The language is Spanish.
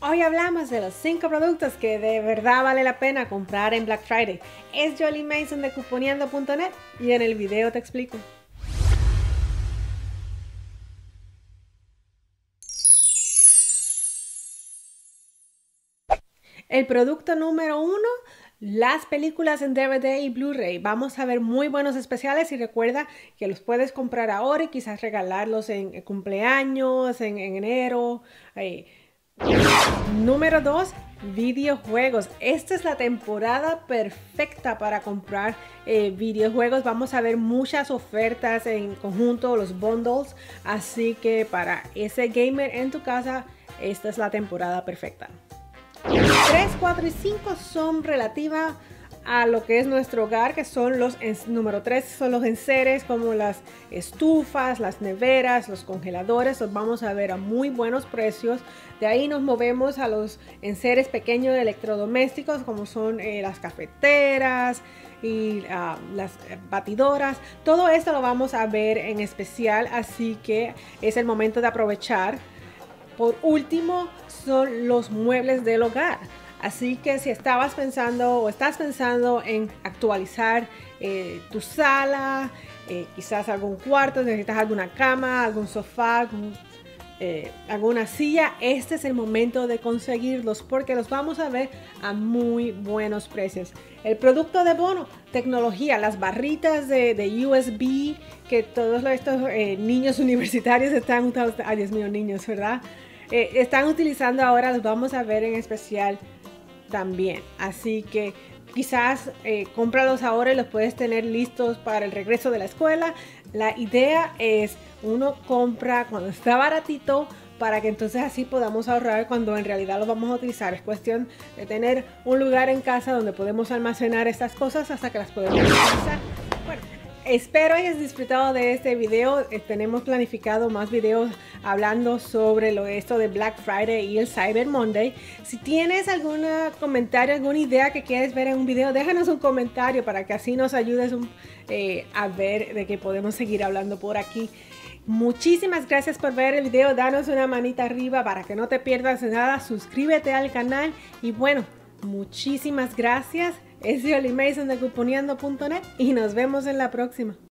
Hoy hablamos de los 5 productos que de verdad vale la pena comprar en Black Friday. Es Jolie Mason de Cuponeando.net y en el video te explico. El producto número 1, las películas en DVD y Blu-ray. Vamos a ver muy buenos especiales y recuerda que los puedes comprar ahora y quizás regalarlos en cumpleaños, en enero. Número 2, videojuegos. Esta es la temporada perfecta para comprar videojuegos. Vamos a ver muchas ofertas en conjunto, los bundles. Así que para ese gamer en tu casa, esta es la temporada perfecta. 3, 4 y 5 son relativas a lo que es nuestro hogar, que son número 3 son los enseres como las estufas, las neveras, los congeladores. Los vamos a ver a muy buenos precios. De ahí nos movemos a los enseres pequeños de electrodomésticos como son las cafeteras y las batidoras. Todo esto lo vamos a ver en especial, así que es el momento de aprovechar. Por último, son los muebles del hogar. Así que si estabas pensando o estás pensando en actualizar tu sala, quizás algún cuarto, necesitas alguna cama, algún sofá, alguna silla, este es el momento de conseguirlos porque los vamos a ver a muy buenos precios. El producto de bono, tecnología, las barritas de USB que todos estos niños universitarios están usando. Ay, Dios mío, niños, ¿verdad? Están utilizando ahora, los vamos a ver en especial también. Así que quizás cómpralos ahora y los puedes tener listos para el regreso de la escuela. La idea es uno compra cuando está baratito para que entonces así podamos ahorrar cuando en realidad los vamos a utilizar. Es cuestión de tener un lugar en casa donde podemos almacenar estas cosas hasta que las podemos utilizar. Bueno, espero hayas disfrutado de este video. Tenemos planificado más videos hablando sobre esto de Black Friday y el Cyber Monday. Si tienes algún comentario, alguna idea que quieres ver en un video, déjanos un comentario para que así nos ayudes a ver de que podemos seguir hablando por aquí. Muchísimas gracias por ver el video. Danos una manita arriba para que no te pierdas de nada. Suscríbete al canal y bueno, muchísimas gracias. Es Jolie Mason de Cuponeando.net y nos vemos en la próxima.